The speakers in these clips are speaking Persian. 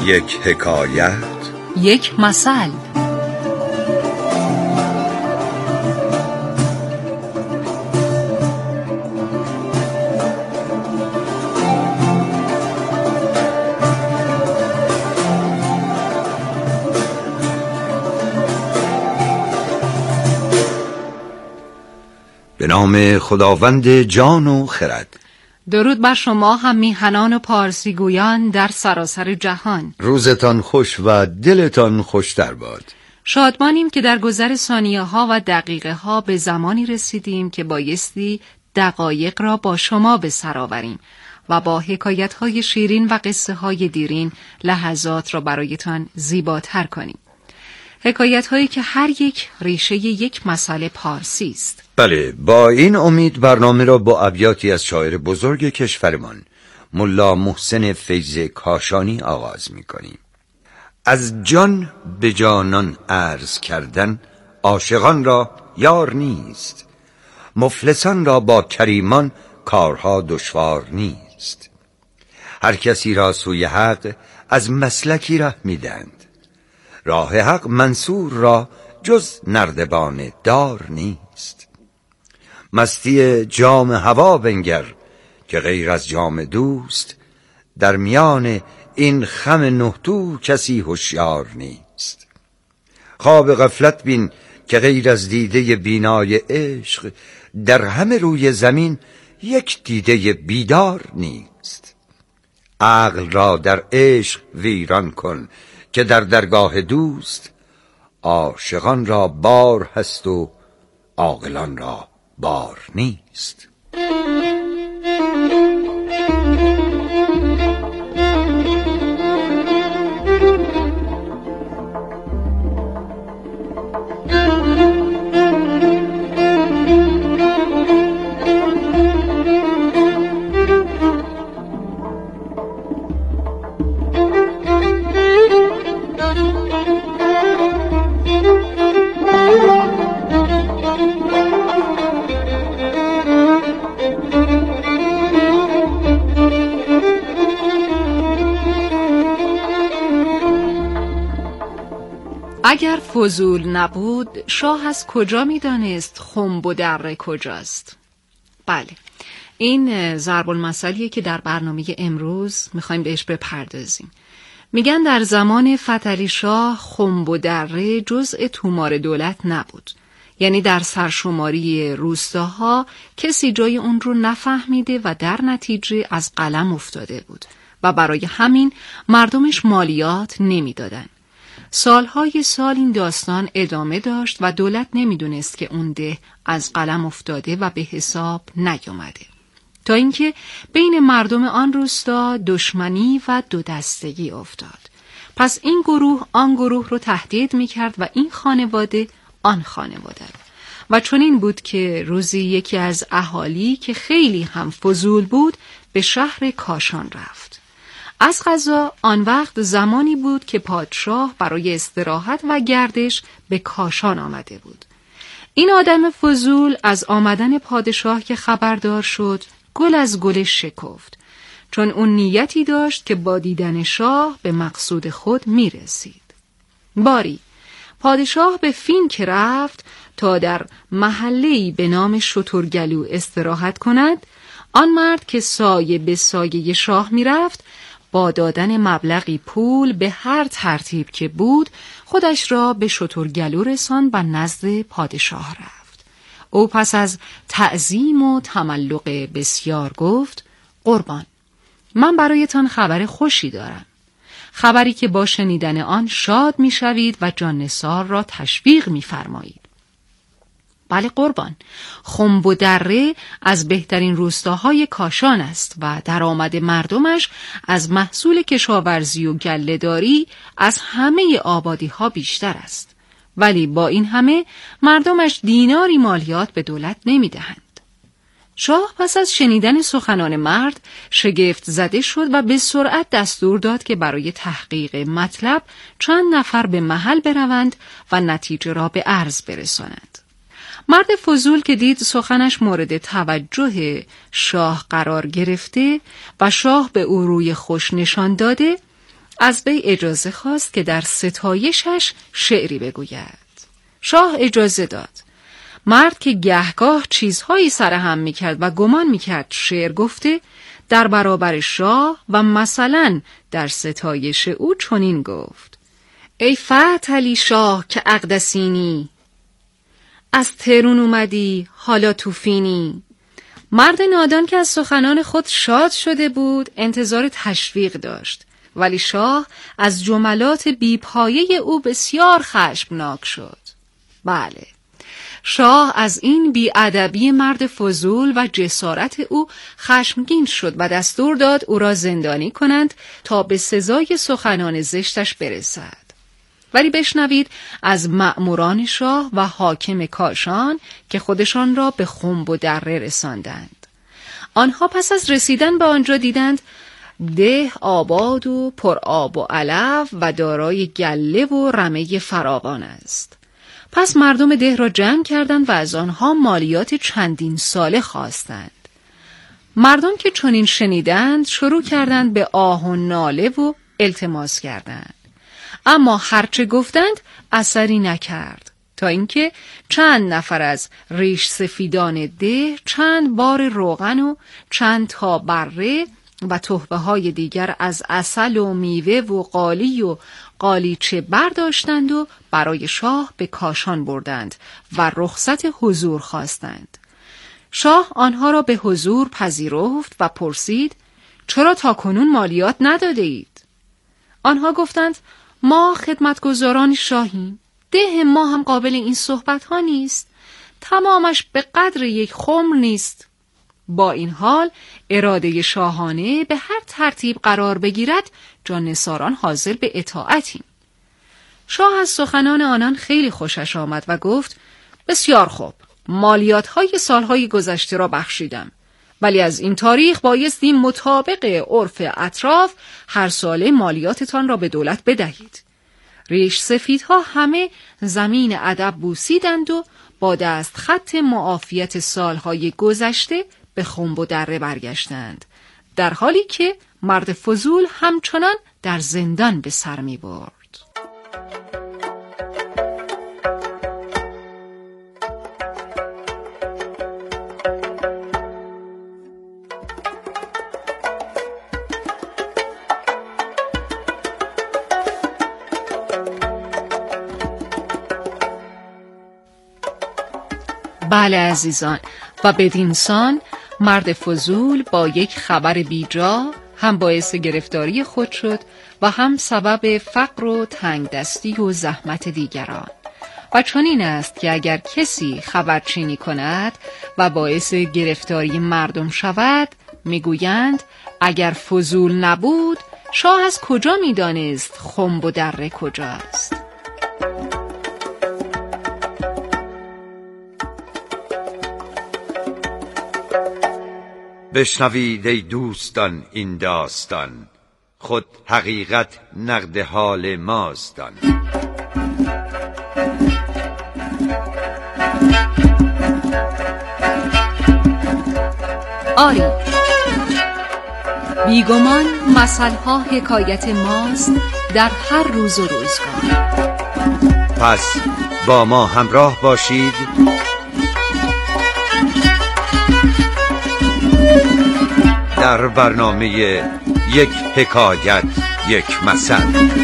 یک حکایت، یک مثل. به نام خداوند جان و خرد. درود بر شما هم میهنان و پارسی گویان در سراسر جهان. روزتان خوش و دلتان خوشتر باد. شادمانیم که در گذر ثانیه ها و دقیقه ها به زمانی رسیدیم که بایستی دقایق را با شما به سر آوریم و با حکایت های شیرین و قصه های دیرین لحظات را برایتان زیباتر کنیم. حکایت هایی که هر یک ریشه یک مسئله پارسی است. بله، با این امید برنامه را با ابیاتی از شاعر بزرگ کشورمان ملا محسن فیض کاشانی آغاز می کنیم. از جان به جانان عرض کردن عاشقان را یار نیست، مفلسان را با کریمان کارها دشوار نیست. هر کسی را سوی حق از مسلکی ره میدند، راه حق منصور را جز نردبان دار نیست. مستی جام هوا بنگر که غیر از جام دوست، در میان این خم نهتو کسی هوشیار نیست. خواب غفلت بین که غیر از دیده بینای عشق، در همه روی زمین یک دیده بیدار نیست. عقل را در عشق ویران کن که در درگاه دوست، عاشقان را بار هست و عاقلان را بار نیست. اگر فضول نبود شاه از کجا می‌دانست خنب و دره کجاست؟ بله، این ضرب المثلیه که در برنامه امروز میخوایم بهش بپردازیم. میگن در زمان فتحعلی شاه خنب و دره جزء تومار دولت نبود، یعنی در سرشماری روستاها کسی جای اون رو نفهمیده و در نتیجه از قلم افتاده بود و برای همین مردمش مالیات نمیدادن. سالهای سال این داستان ادامه داشت و دولت نمیدونست که اون ده از قلم افتاده و به حساب نیامده، تا اینکه بین مردم آن روستا دشمنی و دو دستگی افتاد. پس این گروه آن گروه رو تهدید میکرد و این خانواده آن خانواده رو. و چنین بود که روزی یکی از اهالی که خیلی هم فضول بود به شهر کاشان رفت. از قضا آن وقت زمانی بود که پادشاه برای استراحت و گردش به کاشان آمده بود. این آدم فضول از آمدن پادشاه که خبردار شد گل از گلش شکفت، چون اون نیتی داشت که با دیدن شاه به مقصود خود میرسید. باری پادشاه به فین که رفت تا در محله‌ای به نام شترگلو استراحت کند، آن مرد که سایه به سایه شاه میرفت با دادن مبلغی پول به هر ترتیب که بود خودش را به شترگلو رساند و نزد پادشاه رفت. او پس از تعظیم و تملق بسیار گفت: قربان، من برایتان خبر خوشی دارم، خبری که با شنیدن آن شاد می‌شوید و جان نثار را تشویق می‌فرمایید. بله قربان، خنب و دره از بهترین روستاهای کاشان است و درآمد مردمش از محصول کشاورزی و گله‌داری از همه آبادی‌ها بیشتر است، ولی با این همه مردمش دیناری مالیات به دولت نمی‌دهند. شاه پس از شنیدن سخنان مرد شگفت زده شد و به سرعت دستور داد که برای تحقیق مطلب چند نفر به محل بروند و نتیجه را به عرض برسانند. مرد فضول که دید سخنش مورد توجه شاه قرار گرفته و شاه به او روی خوش نشان داده، از وی اجازه خواست که در ستایشش شعری بگوید. شاه اجازه داد. مرد که گهگاه چیزهایی سرهم میکرد و گمان میکرد شعر گفته، در برابر شاه و مثلا در ستایش او چنین گفت: ای فتحعلی شاه که اقدسینی، از تهرون اومدی حالا توفینی. مرد نادان که از سخنان خود شاد شده بود انتظار تشویق داشت، ولی شاه از جملات بی‌پایه او بسیار خشمناک شد. بله، شاه از این بی‌ادبی مرد فضول و جسارت او خشمگین شد و دستور داد او را زندانی کنند تا به سزای سخنان زشتش برسد. ولی بشنوید از مأموران شاه و حاکم کاشان که خودشان را به خنب و دره رساندند. آنها پس از رسیدن به آنجا دیدند ده آباد و پر آب و علف و دارای گله و رمه فراوان است. پس مردم ده را جمع کردند و از آنها مالیات چندین ساله خواستند. مردم که چنین شنیدند شروع کردند به آه و ناله و التماس کردند، اما هرچه گفتند اثری نکرد، تا اینکه چند نفر از ریش سفیدان ده چند بار روغن و چند تا بره و تحفه های دیگر از عسل و میوه و قالی و قالیچه برداشتند و برای شاه به کاشان بردند و رخصت حضور خواستند. شاه آنها را به حضور پذیرفت و پرسید: چرا تاکنون مالیات نداده اید؟ آنها گفتند: ما خدمتگزاران شاهیم، ده ما هم قابل این صحبت ها نیست، تمامش به قدر یک خمر نیست. با این حال اراده شاهانه به هر ترتیب قرار بگیرد جانثاران حاضر به اطاعتیم. شاه از سخنان آنان خیلی خوشش آمد و گفت: بسیار خوب، مالیات های سالهای گذشته را بخشیدم، ولی از این تاریخ بایستی مطابق عرف اطراف هر ساله مالیاتتان را به دولت بدهید. ریش سفیدها همه زمین ادب بوسیدند و با دست خط معافیت سالهای گذشته به خنب و دره برگشتند، در حالی که مرد فضول همچنان در زندان به سر می برد. بله عزیزان، و بدینسان مرد فضول با یک خبر بیجا هم باعث گرفتاری خود شد و هم سبب فقر و تنگدستی و زحمت دیگران. و چنین است که اگر کسی خبرچینی کند و باعث گرفتاری مردم شود، میگویند اگر فضول نبود شاه از کجا میدانست خنب و دره کجاست؟ بشنوید ای دوستان این داستان، خود حقیقت نقد حال ماستان. آری، بیگمان مثلها حکایت ماست در هر روز و روزگار. پس با ما همراه باشید در برنامه یک حکایت یک مثل.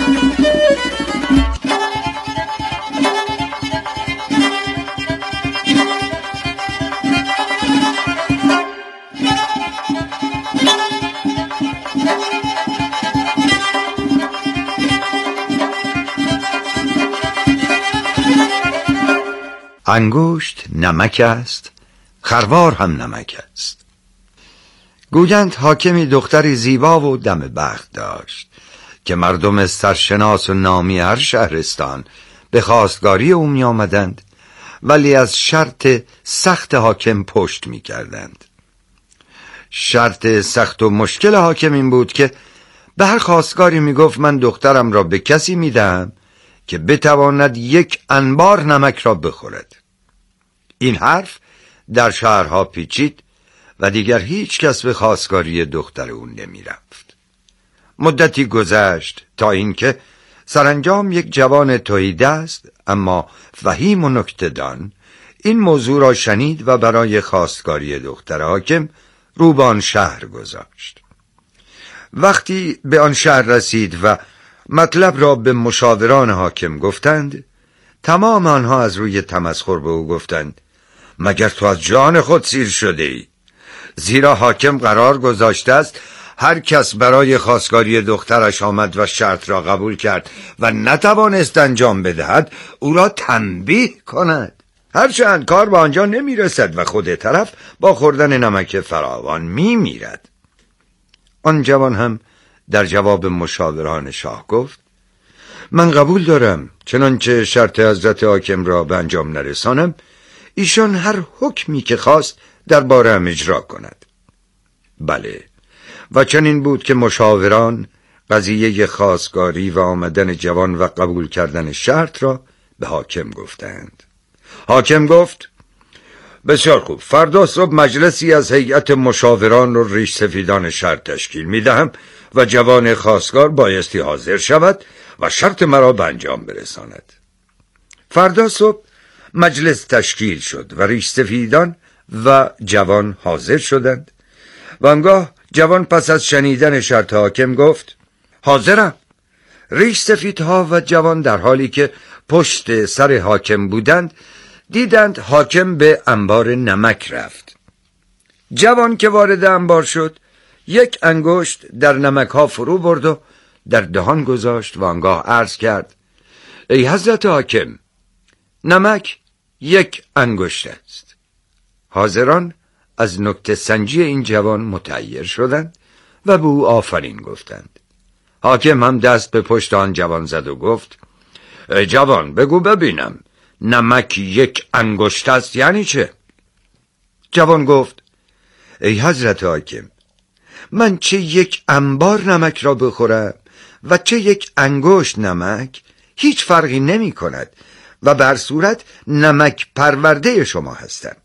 انگشت نمک است، خروار هم نمک است. گویند حاکمی دختری زیبا و دم بخت داشت که مردم سرشناس و نامی هر شهرستان به خواستگاری او می آمدند، ولی از شرط سخت حاکم پشت می کردند. شرط سخت و مشکل حاکم این بود که به هر خواستگاری می گفت من دخترم را به کسی می دهم که بتواند یک انبار نمک را بخورد. این حرف در شهرها پیچید و دیگر هیچ کس به خواستگاری دختر او نمی رفت. مدتی گذشت تا اینکه سرانجام یک جوان تهیدست اما فهیم و نکته‌دان این موضوع را شنید و برای خواستگاری دختر حاکم رو به آن شهر گذاشت. وقتی به آن شهر رسید و مطلب را به مشاوران حاکم گفتند، تمام آنها از روی تمسخر به او گفتند: مگر تو از جان خود سیر شده ای؟ زیرا حاکم قرار گذاشته است هر کس برای خواستگاری دخترش آمد و شرط را قبول کرد و نتوانست انجام بدهد او را تنبیه کند، هرچند کار به آنجا نمی رسد و خود طرف با خوردن نمک فراوان می میرد. آن جوان هم در جواب مشاوران شاه گفت: من قبول دارم چنانچه شرط حضرت حاکم را به انجام نرسانم، ایشان هر حکمی که خواست درباره‌ام اجرا کند. بله، و چنین بود که مشاوران قضیه خواستگاری و آمدن جوان و قبول کردن شرط را به حاکم گفتند. حاکم گفت: بسیار خوب، فردا صبح مجلسی از هیئت مشاوران و ریش سفیدان شهر تشکیل می‌دهم و جوان خواستگار بایستی حاضر شود و شرط مرا به انجام برساند. فردا صبح مجلس تشکیل شد و ریش سفیدان و جوان حاضر شدند. و آنگاه جوان پس از شنیدن شرط حاکم گفت: حاضرم. ریش سفیدها و جوان در حالی که پشت سر حاکم بودند دیدند حاکم به انبار نمک رفت. جوان که وارد انبار شد یک انگشت در نمک ها فرو برد و در دهان گذاشت و آنگاه عرض کرد: ای حضرت حاکم، نمک یک انگشت است. حاضران از نکته سنجی این جوان متعیر شدند و به او آفرین گفتند. حاکم هم دست به پشت آن جوان زد و گفت: ای جوان، بگو ببینم، نمک یک انگشت است یعنی چه؟ جوان گفت: ای حضرت حاکم، من چه یک انبار نمک را بخورم و چه یک انگشت نمک هیچ فرقی نمی کند و بر صورت نمک پرورده شما هستم.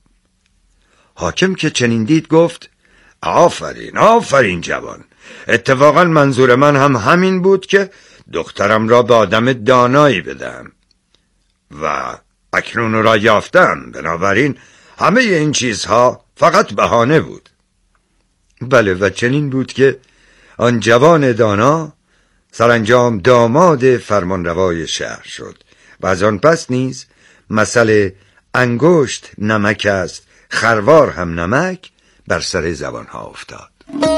حاکم که چنین دید گفت: آفرین آفرین جوان، اتفاقا منظور من هم همین بود که دخترم را به آدم دانایی بدم و اکنون را یافتم، بنابراین همه این چیزها فقط بهانه بود. بله، و چنین بود که آن جوان دانا سرانجام داماد فرمانروای شهر شد و از آن پس نیز مسئله انگشت نمک است خروار هم نمک بر سر زبانها افتاد.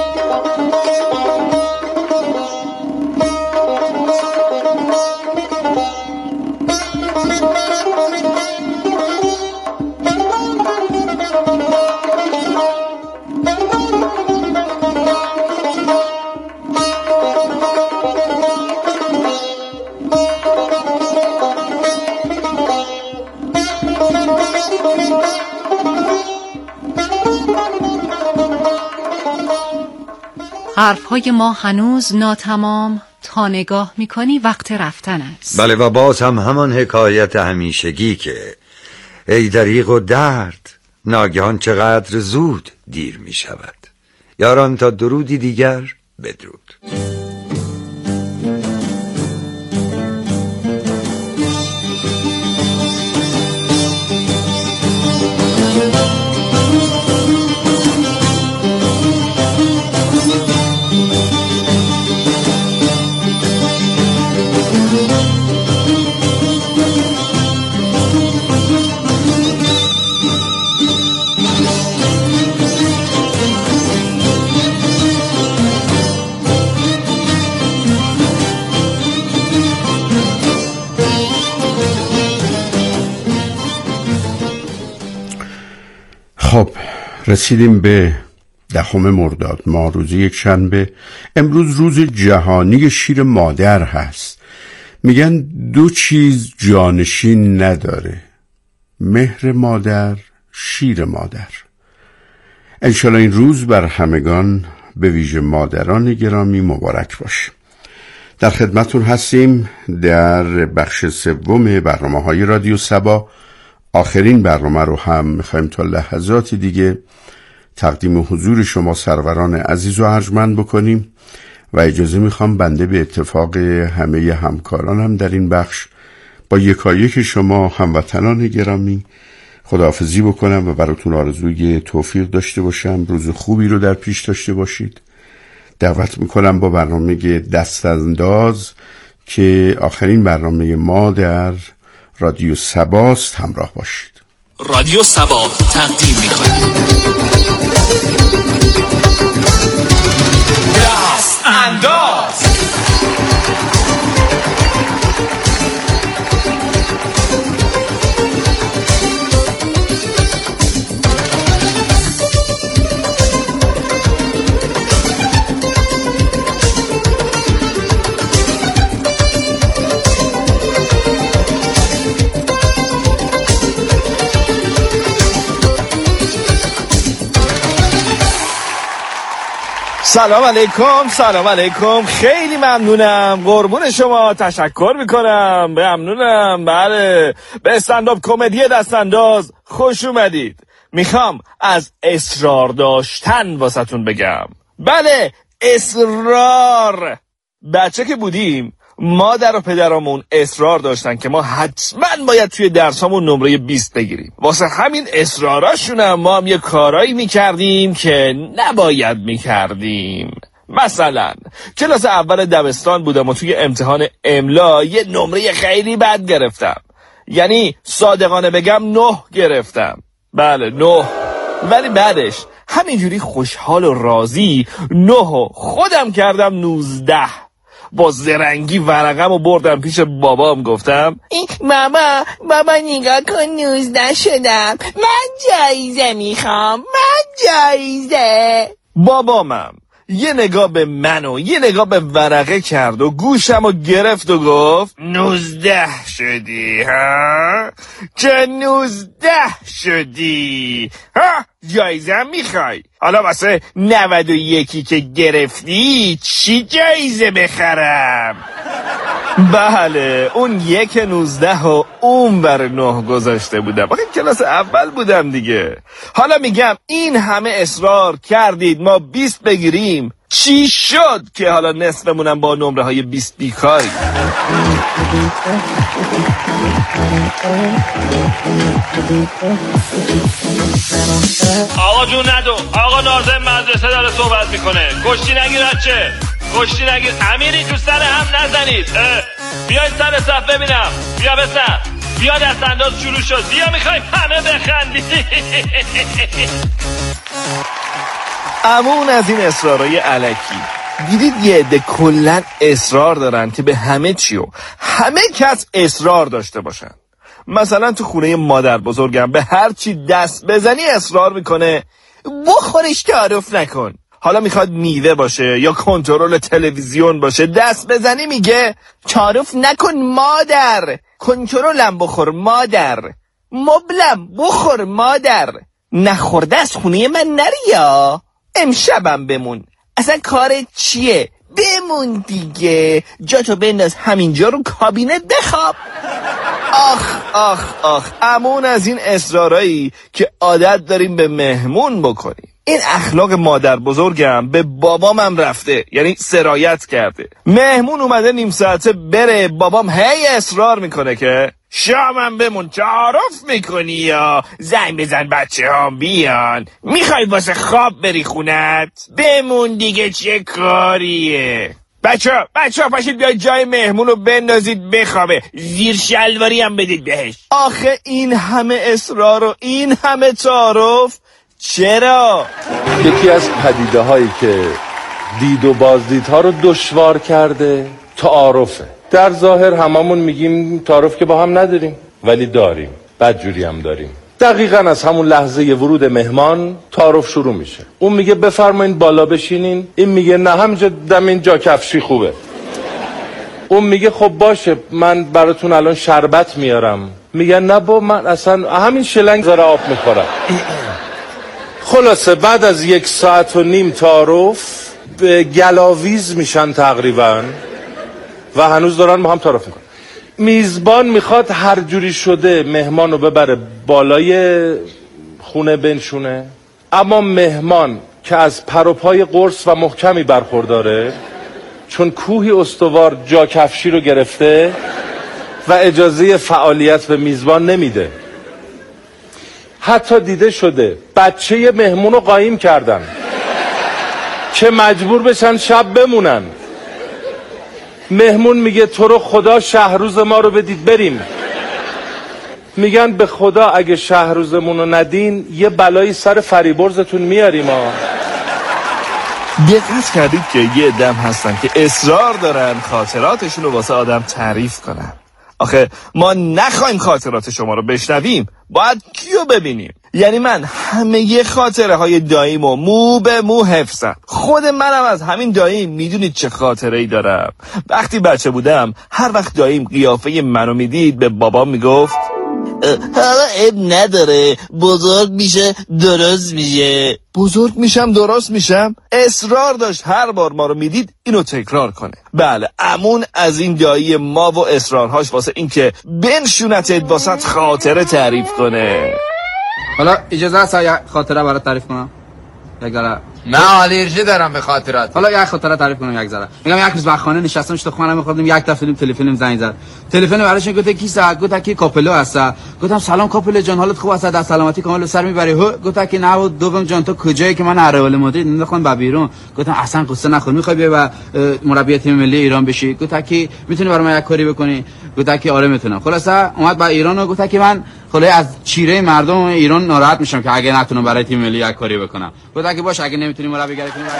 حرفهای ما هنوز ناتمام، تا نگاه میکنی وقت رفتن است. بله، و باز هم همان حکایت همیشگی که ای دریغ و درد، ناگهان چقدر زود دیر می شود. یاران، تا درودی دیگر، بدرود. خب، رسیدیم به 10 مرداد ماه، روز یک شنبه. امروز روز جهانی شیر مادر هست. میگن 2 چیز جانشین نداره: مهر مادر، شیر مادر. انشالله این روز بر همگان، به ویژه مادران گرامی، مبارک باشه. در خدمتون هستیم در بخش 3 برنامه‌های رادیو سبا. آخرین برنامه رو هم میخوایم تا لحظاتی دیگه تقدیم حضور شما سروران عزیز و ارجمند بکنیم و اجازه میخوام بنده به اتفاق همه همکارانم در این بخش با یکایک شما هموطنان گرامی خداحافظی بکنم و براتون آرزوی توفیق داشته باشم. روز خوبی رو در پیش داشته باشید. دعوت میکنم با برنامه دستانداز که آخرین برنامه ما در رادیو سباست همراه باشید. رادیو سبا تقدیم میکنه دستانداز. سلام علیکم، سلام علیکم. خیلی ممنونم، قربون شما، تشکر میکنم، ممنونم. بله، به استندآپ کمدی دستانداز خوش اومدید. میخوام از اصرار داشتن واسهتون بگم. بله، اصرار. بچه که بودیم مادر و پدرامون اصرار داشتن که ما حتما باید توی درسامون نمره 20 بگیریم. واسه همین اصراراشونم ما هم یه کارایی میکردیم که نباید میکردیم. مثلا کلاس اول دبستان بودم و توی امتحان املا یه نمره خیلی بد گرفتم. یعنی صادقانه بگم 9 گرفتم. بله 9. ولی بعدش همینجوری خوشحال و راضی 9 خودم کردم 19. با زرنگی ورقم و بردم پیش بابام، گفتم بابا نگاه کن 19 شدم، من جایزه میخوام، من جایزه. بابامم یه نگاه به من و یه نگاه به ورقه کرد و گوشم رو گرفت و گفت 19 شدی ها؟ چه 19 شدی ها؟ جایزه میخوای؟ حالا واسه 91 که گرفتی چی جایزه بخرم؟ بله، اون 19 و اون بر 9 گذاشته بودم. آخه کلاس اول بودم دیگه. حالا میگم این همه اصرار کردید ما 20 بگیریم، چی شد که حالا نصفمونم با نمره های 20 بیکاری؟ آقا جون ندو، آقا ناظم مدرسه داره صحبت میکنه. کشتی نگیر بچه، کشتی نگیر. امیری تو سر هم نزنید. بیاید سر صف ببینم. بیا بسر، بیا دستانداز شروع شد. بیا میخوایم همه بخندید. امون از این اصرارای الکی. دیدید یه عده کلن اصرار دارن که به همه چی و همه کس اصرار داشته باشن. مثلا تو خونه مادر بزرگم به هر چی دست بزنی اصرار میکنه بخورش، تعارف نکن. حالا میخواد میوه باشه یا کنترل تلویزیون باشه، دست بزنی میگه تعارف نکن مادر، کنترلم بخور مادر، مبلم بخور مادر. نخورده از خونه من نریا، امشبم بمون. اصلا کارت چیه؟ بمون دیگه، جاتو بنداز همینجا رو کابینت بخواب. آخ آخ آخ، امون از این اصرارایی که عادت داریم به مهمون بکنیم. این اخلاق مادر بزرگم به بابامم رفته، یعنی سرایت کرده. مهمون اومده نیم ساعته بره، بابام هی اصرار میکنه که شامم بمون، تعارف میکنی یا زنگ بزن بچه هم بیان، میخوای واسه خواب بری خونت؟ بمون دیگه، چه کاریه؟ بچه ها پاشید بیاید جای مهمون رو بندازید بخوابه، زیر شلواری هم بدید بهش. آخه این همه اصرار و این همه تعارف چرا؟ یکی از پدیده هایی که دید و بازدیدها رو دشوار کرده تعارفه. در ظاهر هممون میگیم تعارف که با هم نداریم، ولی داریم، بدجوری هم داریم. دقیقاً از همون لحظه ورود مهمان تعارف شروع میشه. اون میگه بفرمایید بالا بشینین، این میگه نه همینجا دم این جا کفشی خوبه. اون میگه خب باشه من براتون الان شربت میارم، میگه نه با من اصلا همین شلنگ زره آب میخورم. خلاصه بعد از 1.5 ساعت تعارف به گلاویز میشن تقریبا و هنوز دارن با هم تعارف میکنن. میزبان میخواد هر جوری شده مهمان رو ببره بالای خونه بنشونه، اما مهمان که از پر و پای قرص و محکمی برخورداره چون کوهی استوار جا کفشی رو گرفته و اجازه فعالیت به میزبان نمیده. حتی دیده شده بچه مهمون رو قایم کردن که مجبور بشن شب بمونن. مهمون میگه تو رو خدا شهروز ما رو بدید بریم. میگن به خدا اگه شهروزمون رو ندین یه بلایی سر فریبرزتون میاریم ها. دقت کردید که یه عده‌ام هستن که اصرار دارن خاطراتشون رو واسه آدم تعریف کنن. آخه ما نخوایم خاطرات شما رو بشنویم، باید کیو ببینیم؟ یعنی من همه خاطره های داییمو مو به مو حفظم. خود منم از همین داییم میدونید چه خاطره ای دارم. وقتی بچه بودم هر وقت داییم قیافه منو میدید به بابام میگفت حالا عیب نداره، بزرگ میشه درست میشه. بزرگ میشم درست میشم؟ اصرار داشت هر بار ما رو میدید اینو تکرار کنه. بله، امون از این دایی ما و اصرارهاش واسه این که بنشونتت واسه خاطره تعریف کنه. حالا اجازه هست یه خاطره برات تعریف کنم؟ یک ذره نه آلرژی دارم به خاطرات. حالا یک خاطره تعریف کنم یک ذره. میگم یک روز بخانه نشستم تو خونه می‌خوردم، یک تا تلفنم زنگ زد. تلفن براش گفت کی ساعت گفت کی کاپلو هست. گفتم سلام کاپلو جان، حالت خوب است؟ در سلامتی کامل سر میبری؟ گفت کی نه دوم جان تو کجایی که من اهرال مدرید میخوام با بیرون. گفتم اصلا قصه نخور، میخوای بیا و مربی تیم ملی ایران بشی؟ گفت کی میتونی برام یک کاری بکنی؟ گفت کی آره میتونم. خلاص اومد با ایران و گفت کی من خلاص از چیره مردم ایران ناراحت میشم که اگه نتونم برای تیم ملی یک کاری بکنم. گفت کی باشه اگه نمیتونی مربیگری کنی.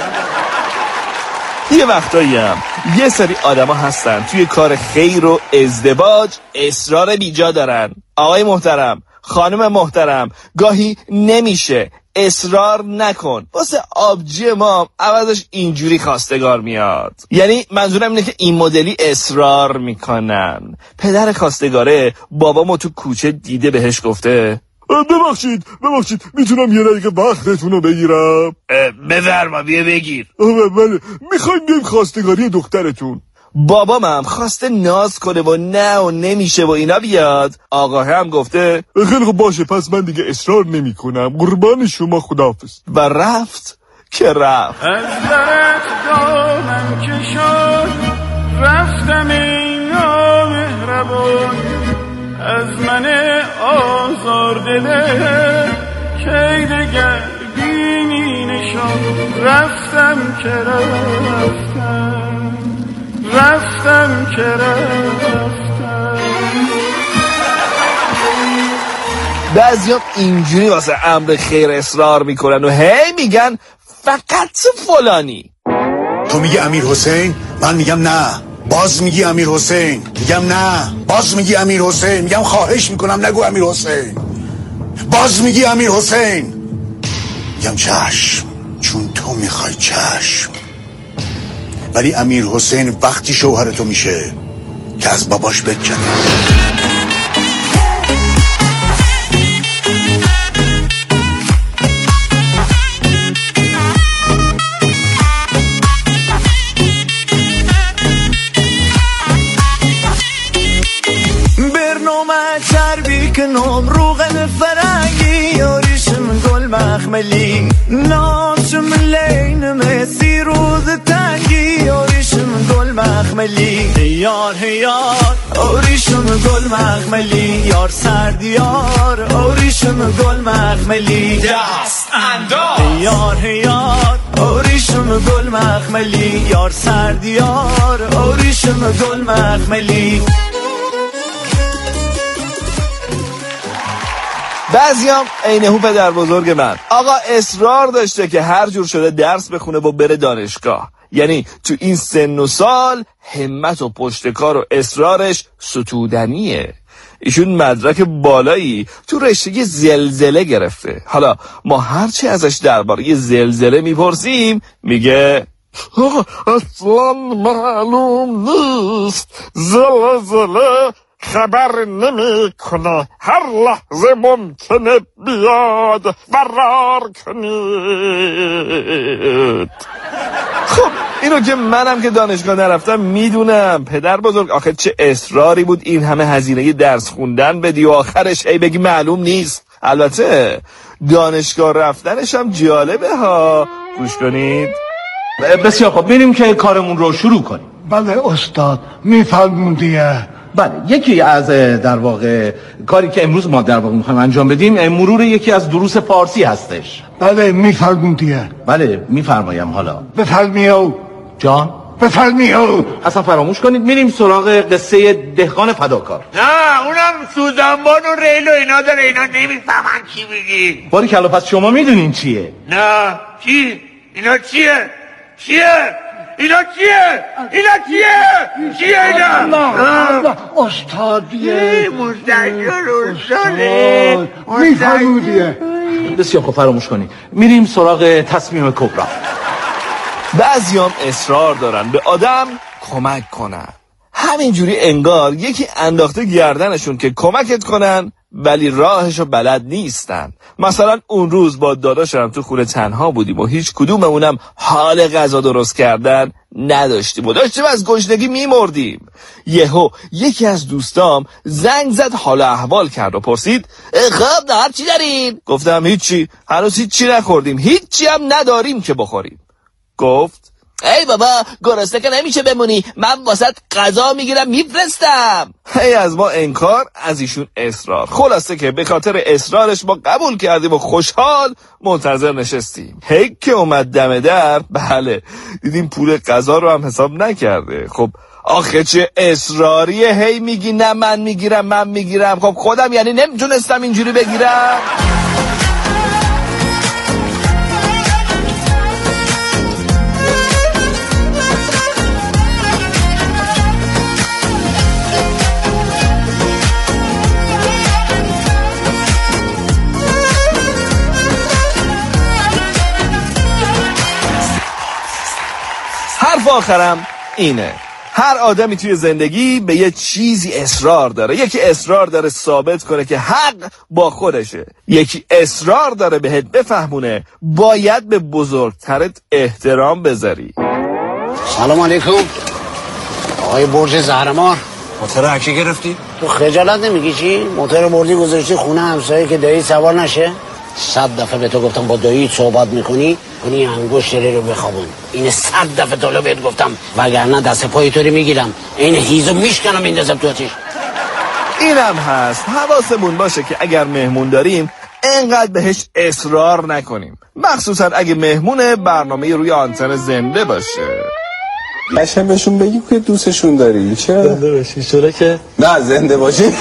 یه وقتایی هم یه سری آدما هستن توی کار خیر و ازدواج اصرار بیجا دارن. آقای محترم، خانم محترم، گاهی نمیشه، اصرار نکن. واسه آبجی ما عوضش اینجوری خواستگار میاد. یعنی منظورم اینه که این مدلی اصرار میکنن. پدر خواستگاره بابامو تو کوچه دیده بهش گفته ببخشید میتونم یه دقیقه وقتتون رو بگیرم؟ بفرما بیا بگیر. بله میخوایم بریم خواستگاری دخترتون. بابام هم خواسته ناز کنه و نه و نمیشه و اینا بیاد. آقا هم گفته خیلی خوب باشه پس من دیگه اصرار نمی کنم، قربان شما، خداحافظ. و رفت که رفت. از درت دامن کشان رفتم این نامهربان، از من آزار دله کی دگر بینی نشان. رفتم که رفتم. بعضی هم اینجوری واسه امر خیر اصرار میکنن و هی میگن فقط فلانی. تو میگی امیر حسین، من میگم نه. باز میگی امیر حسین، میگم نه. باز میگی امیر حسین، میگم خواهش میکنم نگو امیر حسین. باز میگی امیر حسین، میگم چشم، چون تو میخوای چشم. ولی امیر حسین وقتی شوهر تو میشه که از باباش بکنه. برنامه چربی کنم روغن فرنگی یاریشم گل مخملی ناشم لینم سی روز تنگی یاریشم گل مخملی یار آریشم گل مخملی یار سردیار آریشم گل مخملی دست انداز یار آریشم گل مخملی یار سردیار آریشم گل مخملی. بعضی هم اینهو پدر بزرگ من آقا اصرار داشته که هر جور شده درس بخونه و بره دانشگاه. یعنی تو این سن و سال همت و پشتکار و اصرارش ستودنیه. ایشون مدرک بالایی تو رشته زلزله گرفته. حالا ما هرچی ازش درباره زلزله میپرسیم میگه اصلا معلوم نیست، زلزله خبر نمی کنه، هر لحظه ممکنه بیاد، فرار کنید. خب اینو که منم که دانشگاه نرفتم میدونم. پدر بزرگ آخه چه اصراری بود این همه هزینه درس خوندن بدی و آخرش ای بگی معلوم نیست. البته دانشگاه رفتنش هم جالبه ها. گوش کنید. بسیار خب، بریم که کارمون رو شروع کنیم. بله استاد، میفرمودیه. بله، یکی از در واقع کاری که امروز ما در واقع میخوایم انجام بدیم مرور یکی از دروس فارسی هستش. بله میفرمودیه. بله میفرمایم. حالا بفرمیو جان، بفرمیو. اصلا فراموش کنید، میریم سراغ قصه دهقان فداکار. نه اونم سوزنبان و ریل و اینا داره، اینا نمیفهمن چی میگی. باریکلا، پس شما میدونین چیه؟ نه چی؟ اینا چیه؟ اینا استادیه مستجر استاده میفرمودیه. بسیار خب، فراموش کنید، میریم سراغ تصمیم کبرا. بعضیام اصرار دارن به آدم کمک کنن، همینجوری انگار یکی انداخته گردنشون که کمکت کنن ولی راهشو بلد نیستن. مثلا اون روز با داداشم تو خونه تنها بودیم و هیچ کدوممونم حال غذا درست کردن نداشتیم و داشتیم از گشنگی میمردیم. یهو یکی از دوستام زنگ زد، حال احوال کرد و پرسید خب نهار چی دارین؟ گفتم هیچی، هنوز هیچی نخوردیم، هیچی هم نداریم که بخوریم. گفت ای بابا گرسنه که نمیشه بمونی، من واسط غذا میگیرم میفرستم. هی از ما انکار، از ایشون اصرار. خلاصه که به خاطر اصرارش ما قبول کردیم و خوشحال منتظر نشستیم. هی که اومد دم در، بله دیدیم پول غذا رو هم حساب نکرده. خب آخه چه اصراریه، هی میگی نه من میگیرم. خب خودم یعنی نمیتونستم اینجوری بگیرم؟ حرف آخرم اینه، هر آدمی توی زندگی به یه چیزی اصرار داره. یکی اصرار داره ثابت کنه که حق با خودشه، یکی اصرار داره بهت بفهمونه باید به بزرگترت احترام بذاری. سلام علیکم آقای برج زهرمار. موتور هکی گرفتی؟ تو خجالت نمیگی چی؟ موتور بردی گذاشتی خونه همسایه که دایی سوار نشه؟ 100 دفعه به تو گفتم با دایی صحبت میکنی کنی انگشت رو بخوابون. این 100 دفعه طالب بهت گفتم، وگرنه دست پای تو رو میگیرم، این هیزو میشکنم میندازم تو آتیش. اینم هست، حواسمون باشه که اگر مهمون داریم انقدر بهش اصرار نکنیم، مخصوصا اگه مهمون برنامه روی آنتن زنده باشه. قشنگ بهشون بگی که دوستشون داری. چه؟ زنده باشی. چرا که؟ نه زنده باشی.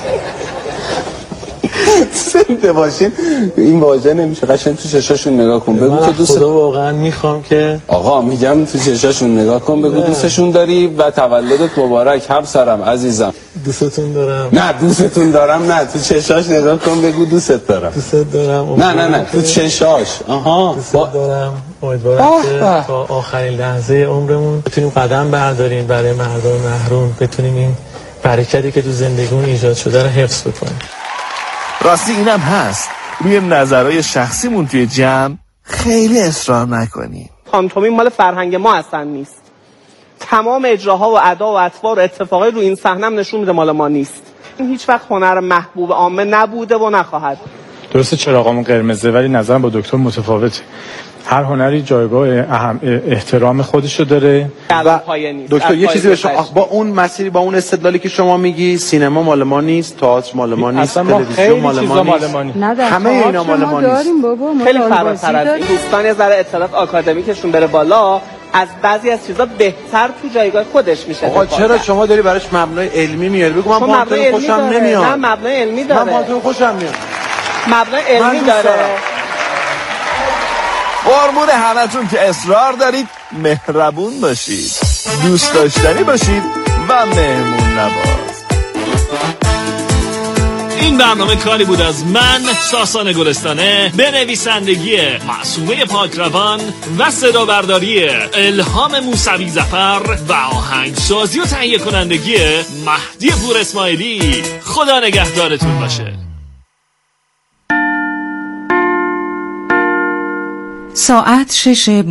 زنده باشین این واژه نمیشه. قشنگ تو چشاشون نگاه کن، بگو که دوست. خدا واقعا میخوام که آقا میگم تو چشاشون نگاه کن، بگو دوستشون داری و تولدت مبارک همسرم عزیزم. دوستتون دارم. نه دوستتون دارم، نه تو چشاش نگاه کن بگو دوستت دارم. دوستت دارم. نه تو چشاش. آها دوستت دارم. امیدوارم که تا آخرین لحظه عمرمون بتونیم قدم برداریم برای مردم محروم، بتونیم این برکتی که تو زندگیمون ایجاد شده رو حفظ بکنیم. راستی اینم هست، روی نظرهای شخصیمون توی جمع خیلی اصرار نکنی. پانتومیم مال فرهنگ ما اصلا نیست. تمام اجراها و ادا و اطوار و اتفاقای روی این صحنه نشون میده مال ما نیست. این هیچ وقت هنر محبوب عامه نبوده و نخواهد. درسته چراغامون قرمزه ولی نظرم با دکتر متفاوته. هر هنری جایگاه احترام خودشو داره. دکتر یه چیزی به شما، با اون مسیری، با اون استدلالی که شما میگی سینما مال ما نیست، تئاتر مال ما نیست، تلویزیون مال ما نیست، همه اینا مال ما نیست. خیلی فراتر از این. دوستان یه ذره اطلاعات آکادمیکشون بره بالا، از بعضی از چیزا بهتر تو جایگاه خودش میشه. آقا چرا شما داری براش مبنای علمی میاری؟ بگو من پانتون خوشم نمیاد. نه مبنای علمی داره. من پانتون خوشم میاد. مبنای علمی داره. قربون همتون که اصرار دارید مهربون باشید، دوست داشتنی باشید و مهمون نواز. این برنامه کاری بود از من ساسان گلستانه، به نویسندگی معصومه پاکروان و صدا برداری الهام موسوی ظفر و آهنگسازی و تهیه کنندگی مهدی پور اسماعیلی. خدا نگهدارتون باشه. ساعت 6